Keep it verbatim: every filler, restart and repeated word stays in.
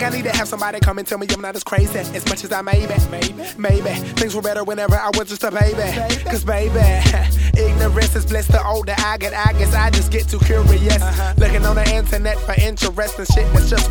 think I need to have somebody come and tell me I'm not as crazy as much as I may be. Maybe, maybe things were better whenever I was just a baby. Cause baby, ignorance is bliss. The older I get, I guess I just get too curious. Uh-huh. Looking on the internet for interesting shit that's just